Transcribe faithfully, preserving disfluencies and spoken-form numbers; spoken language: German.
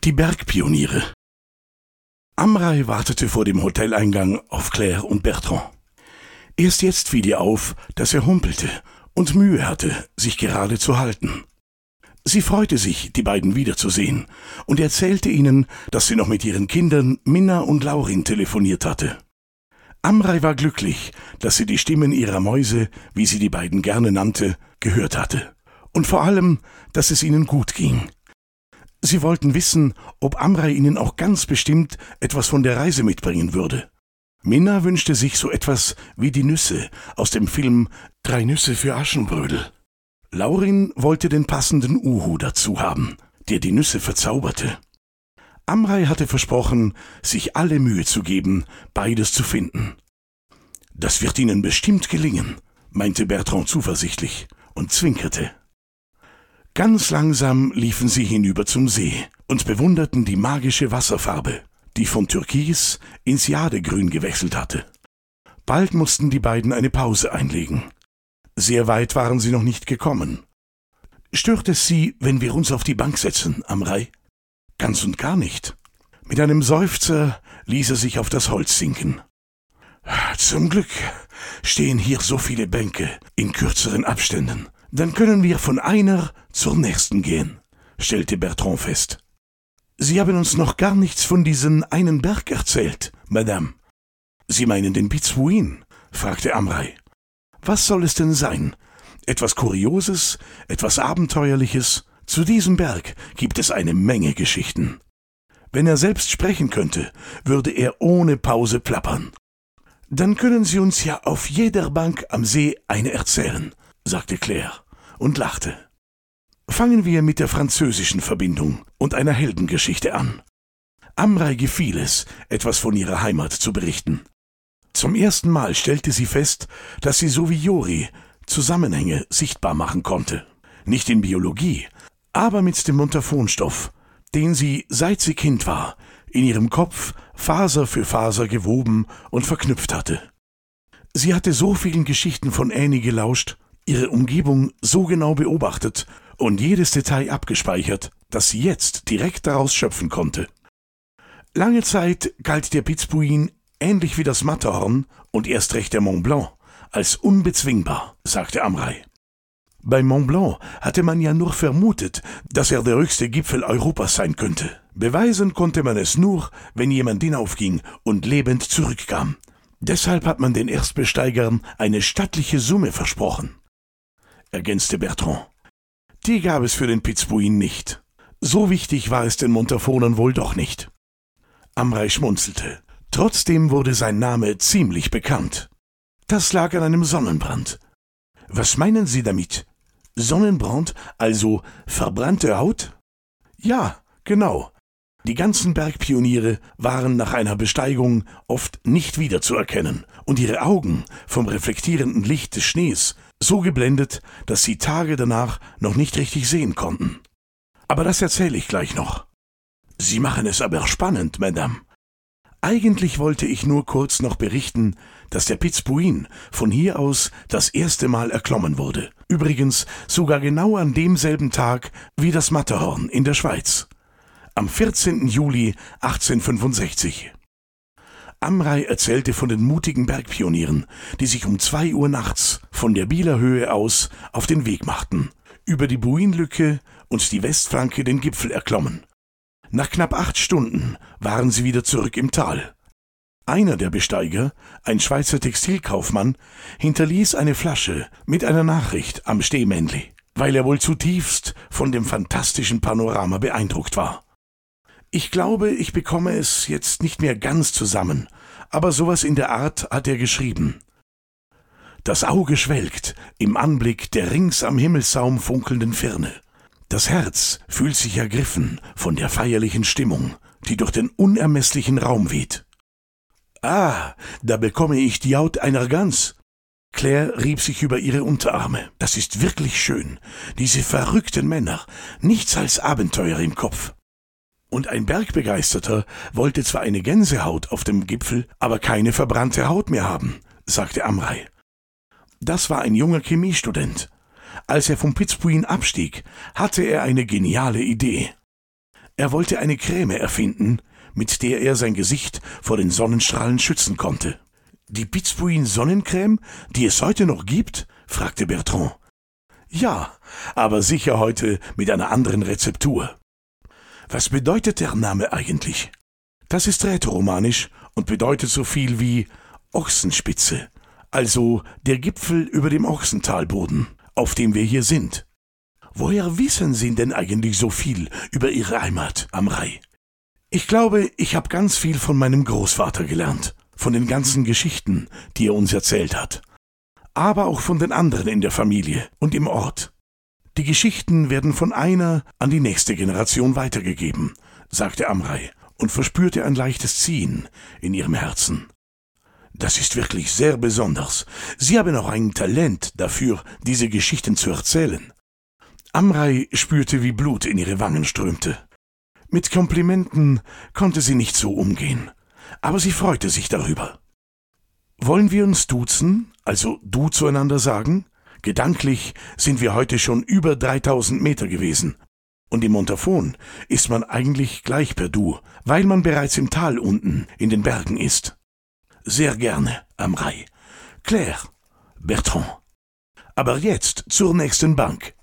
Die Bergpioniere. Amrei wartete vor dem Hoteleingang auf Claire und Bertrand. Erst jetzt fiel ihr auf, dass er humpelte und Mühe hatte, sich gerade zu halten. Sie freute sich, die beiden wiederzusehen, und erzählte ihnen, dass sie noch mit ihren Kindern Minna und Laurin telefoniert hatte. Amrei war glücklich, dass sie die Stimmen ihrer Mäuse, wie sie die beiden gerne nannte, gehört hatte. Und vor allem, dass es ihnen gut ging. Sie wollten wissen, ob Amrei ihnen auch ganz bestimmt etwas von der Reise mitbringen würde. Minna wünschte sich so etwas wie die Nüsse aus dem Film »Drei Nüsse für Aschenbrödel«. Laurin wollte den passenden Uhu dazu haben, der die Nüsse verzauberte. Amrei hatte versprochen, sich alle Mühe zu geben, beides zu finden. »Das wird Ihnen bestimmt gelingen«, meinte Bertrand zuversichtlich und zwinkerte. Ganz langsam liefen sie hinüber zum See und bewunderten die magische Wasserfarbe, die von Türkis ins Jadegrün gewechselt hatte. Bald mussten die beiden eine Pause einlegen. Sehr weit waren sie noch nicht gekommen. »Stört es Sie, wenn wir uns auf die Bank setzen, Amrei?« »Ganz und gar nicht.« Mit einem Seufzer ließ er sich auf das Holz sinken. »Zum Glück stehen hier so viele Bänke in kürzeren Abständen. Dann können wir von einer zur nächsten gehen«, stellte Bertrand fest. »Sie haben uns noch gar nichts von diesem einen Berg erzählt, Madame.« »Sie meinen den Pizbuin?«, fragte Amrei. »Was soll es denn sein? Etwas Kurioses, etwas Abenteuerliches? Zu diesem Berg gibt es eine Menge Geschichten. Wenn er selbst sprechen könnte, würde er ohne Pause plappern.« »Dann können Sie uns ja auf jeder Bank am See eine erzählen«, sagte Claire und lachte. »Fangen wir mit der französischen Verbindung und einer Heldengeschichte an.« Amrei gefiel es, etwas von ihrer Heimat zu berichten. Zum ersten Mal stellte sie fest, dass sie so wie Jori Zusammenhänge sichtbar machen konnte. Nicht in Biologie, aber mit dem Montafonstoff, den sie, seit sie Kind war, in ihrem Kopf Faser für Faser gewoben und verknüpft hatte. Sie hatte so vielen Geschichten von Annie gelauscht, ihre Umgebung so genau beobachtet und jedes Detail abgespeichert, dass sie jetzt direkt daraus schöpfen konnte. Lange Zeit galt der Pizbuin, ähnlich wie das Matterhorn und erst recht der Mont Blanc, als unbezwingbar, sagte Amrei. Bei Mont Blanc hatte man ja nur vermutet, dass er der höchste Gipfel Europas sein könnte. Beweisen konnte man es nur, wenn jemand hinaufging und lebend zurückkam. Deshalb hat man den Erstbesteigern eine stattliche Summe versprochen, ergänzte Bertrand. Die gab es für den Pizbuin nicht. So wichtig war es den Montafonern wohl doch nicht. Amrei schmunzelte. Trotzdem wurde sein Name ziemlich bekannt. Das lag an einem Sonnenbrand. Was meinen Sie damit? Sonnenbrand, also verbrannte Haut? Ja, genau. Die ganzen Bergpioniere waren nach einer Besteigung oft nicht wiederzuerkennen und ihre Augen vom reflektierenden Licht des Schnees so geblendet, dass sie Tage danach noch nicht richtig sehen konnten. Aber das erzähle ich gleich noch. Sie machen es aber spannend, Madame. Eigentlich wollte ich nur kurz noch berichten, dass der Pizbuin von hier aus das erste Mal erklommen wurde. Übrigens sogar genau an demselben Tag wie das Matterhorn in der Schweiz. Am vierzehnten Juli achtzehnhundertfünfundsechzig. Amrei erzählte von den mutigen Bergpionieren, die sich um zwei Uhr nachts von der Bieler Höhe aus auf den Weg machten, über die Buinlücke und die Westflanke den Gipfel erklommen. Nach knapp acht Stunden waren sie wieder zurück im Tal. Einer der Besteiger, ein Schweizer Textilkaufmann, hinterließ eine Flasche mit einer Nachricht am Stehmännli, weil er wohl zutiefst von dem fantastischen Panorama beeindruckt war. Ich glaube, ich bekomme es jetzt nicht mehr ganz zusammen, aber sowas in der Art hat er geschrieben. Das Auge schwelgt im Anblick der rings am Himmelssaum funkelnden Firne. Das Herz fühlt sich ergriffen von der feierlichen Stimmung, die durch den unermesslichen Raum weht. »Ah, da bekomme ich die Haut einer Gans.« Claire rieb sich über ihre Unterarme. »Das ist wirklich schön. Diese verrückten Männer, nichts als Abenteuer im Kopf.« Und ein Bergbegeisterter wollte zwar eine Gänsehaut auf dem Gipfel, aber keine verbrannte Haut mehr haben, sagte Amrei. Das war ein junger Chemiestudent. Als er vom Pizbuin abstieg, hatte er eine geniale Idee. Er wollte eine Creme erfinden, mit der er sein Gesicht vor den Sonnenstrahlen schützen konnte. »Die Pizbuin Sonnencreme, die es heute noch gibt?« fragte Bertrand. »Ja, aber sicher heute mit einer anderen Rezeptur.« »Was bedeutet der Name eigentlich?« »Das ist rätoromanisch und bedeutet so viel wie Ochsenspitze, also der Gipfel über dem Ochsentalboden, auf dem wir hier sind.« »Woher wissen Sie denn eigentlich so viel über Ihre Heimat, Amrei?« »Ich glaube, ich habe ganz viel von meinem Großvater gelernt, von den ganzen Geschichten, die er uns erzählt hat, aber auch von den anderen in der Familie und im Ort. Die Geschichten werden von einer an die nächste Generation weitergegeben«, sagte Amrei und verspürte ein leichtes Ziehen in ihrem Herzen. »Das ist wirklich sehr besonders. Sie haben auch ein Talent dafür, diese Geschichten zu erzählen.« Amrei spürte, wie Blut in ihre Wangen strömte. Mit Komplimenten konnte sie nicht so umgehen, aber sie freute sich darüber. »Wollen wir uns duzen, also du zueinander sagen? Gedanklich sind wir heute schon über dreitausend Meter gewesen. Und im Montafon ist man eigentlich gleich per Du, weil man bereits im Tal unten in den Bergen ist.« »Sehr gerne, Amrei. Claire, Bertrand. Aber jetzt zur nächsten Bank.«